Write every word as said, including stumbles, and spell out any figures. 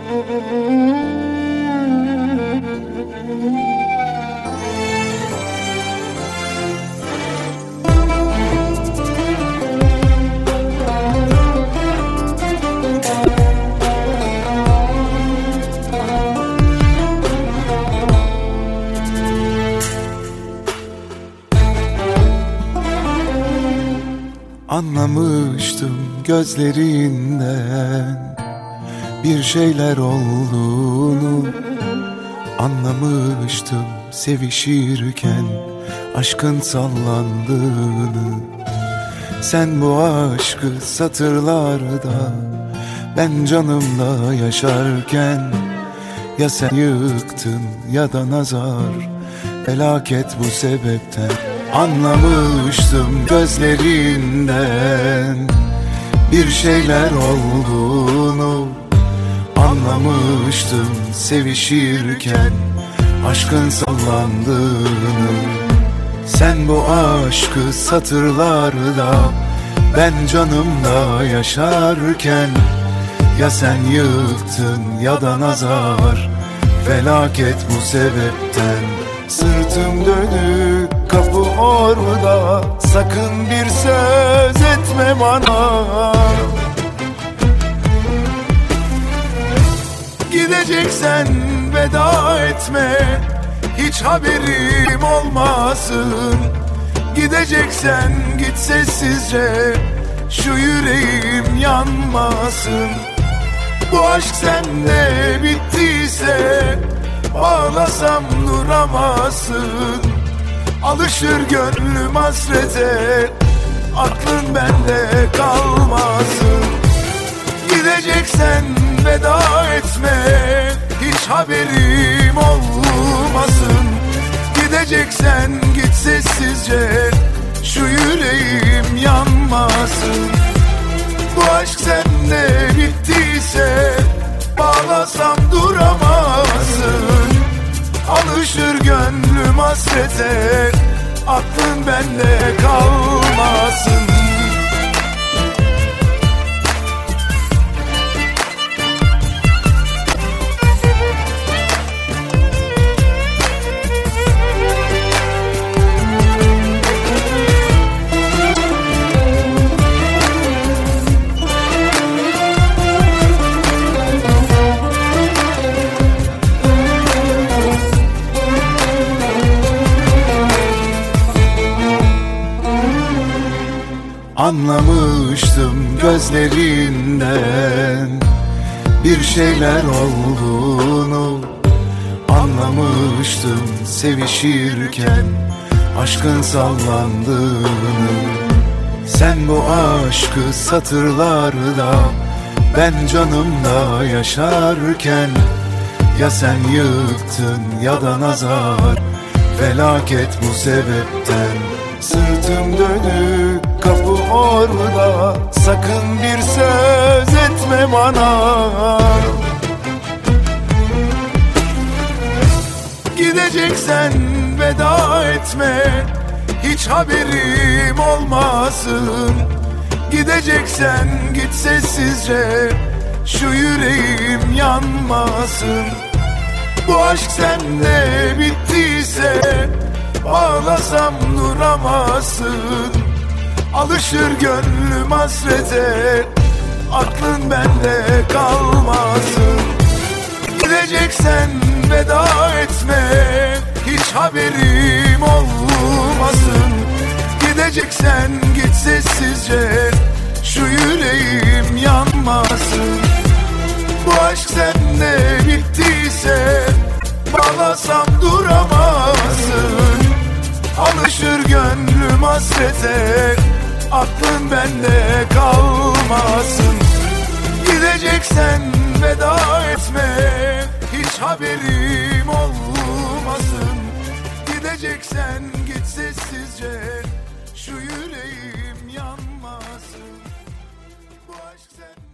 Anlamıştım gözlerinden bir şeyler olduğunu, anlamıştım sevişirken aşkın sallandığını. Sen bu aşkı satırlarda, ben canımda yaşarken, ya sen yıktın ya da nazar, felaket bu sebepten. Anlamıştım gözlerinden bir şeyler olduğunu, anlamıştım sevişirken aşkın sallandığını. Sen bu aşkı satırlarda, ben canımda yaşarken, ya sen yıktın ya da nazar, felaket bu sebepten. Sırtım dönük, kapı orada, sakın bir söz etme bana. Gideceksen veda etme, hiç haberim olmasın. Gideceksen git sessizce, şu yüreğim yanmasın. Bu aşk sende bittiyse, bağlasam duramazsın. Alışır gönlüm hasrete, aklın bende kalmasın. Gideceksen veda etme, hiç haberim olmasın. Gideceksen git sessizce, şu yüreğim yanmasın. Bu aşk sende bittiyse, bağlasam duramazsın. Alışır gönlüm hasrete, aklın bende kalmasın. Anlamıştım gözlerinden bir şeyler olduğunu, anlamıştım sevişirken aşkın sallandığını. Sen bu aşkı satırlarda, ben canımda yaşarken, ya sen yıktın ya da nazar, felaket bu sebepten. Sırtım dönük, kapı orada, sakın bir söz etme bana. Gideceksen veda etme, hiç haberim olmasın. Gideceksen git sessizce, şu yüreğim yanmasın. Bu aşk sende bittiyse, bağlasam duramazsın. Alışır gönlüm hasrete, aklın bende kalmasın. Gideceksen veda etme, hiç haberim olmasın. Gideceksen git sessizce, şu yüreğim yanmasın. Bu aşk sende bittiyse, bağlasam duramazsın. Alışır gönlüm hasrete, aklın bende kalmasın. Gideceksen veda etme, hiç haberim olmasın. Gideceksen git sessizce, şu yüreğim yanmasın. Bu aşk sende